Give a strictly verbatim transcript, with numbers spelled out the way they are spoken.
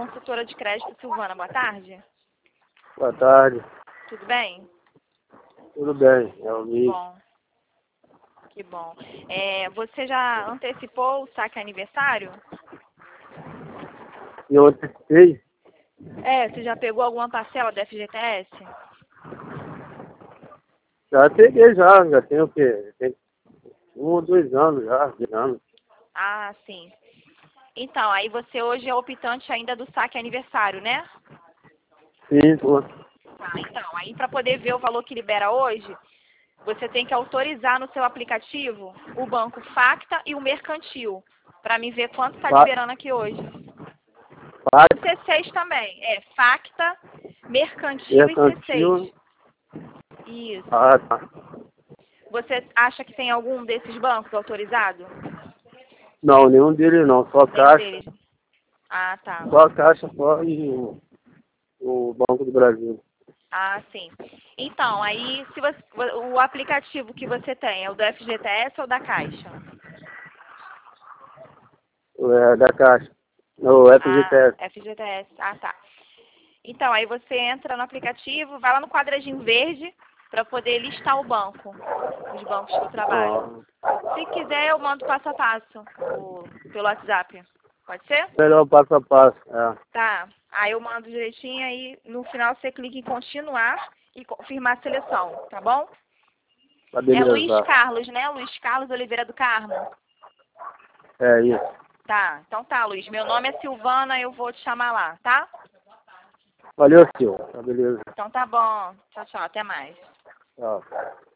consultora de crédito Silvana. Boa tarde. Boa tarde. Tudo bem? Tudo bem, é o Que Luiz. bom. Que bom. É, você já antecipou o saque aniversário? E eu antecipei? É, você já pegou alguma parcela do F G T S? Já peguei já, já tem o quê? Tem um ou dois anos já, dois anos. Ah, sim. Então, aí você hoje é optante ainda do saque aniversário, né? Sim, tô. Tá, então, aí para poder ver o valor que libera hoje, você tem que autorizar no seu aplicativo o banco Facta e o Mercantil, para me ver quanto está Fa- liberando aqui hoje. fa- E C seis também, é Facta, Mercantil e C Mercantil. seis. Isso. Ah, tá. Você acha que tem algum desses bancos autorizado? Não, nenhum deles não, só Nenhum Caixa. deles. Ah, tá. Só Caixa, só e o, o Banco do Brasil. Ah, sim. Então, aí, se você, o aplicativo que você tem é o do F G T S ou da Caixa? É, da Caixa. O Ah, F G T S. F G T S. Ah, tá. Então, aí você entra no aplicativo, vai lá no quadradinho verde para poder listar o banco, os bancos que eu trabalho. Ah, Se quiser, eu mando passo a passo o- pelo WhatsApp. Pode ser? melhor passo a passo. É. Tá. Aí eu mando direitinho, aí no final você clica em continuar e confirmar a seleção, tá bom? Tá É Luiz beleza. Carlos, né? Luiz Carlos Oliveira do Carmo. É isso. Tá, então tá, Luiz. Meu nome é Silvana, eu vou te chamar lá, tá? Valeu, senhor. Tá beleza. Então tá bom. Tchau, tchau. Até mais. Tchau.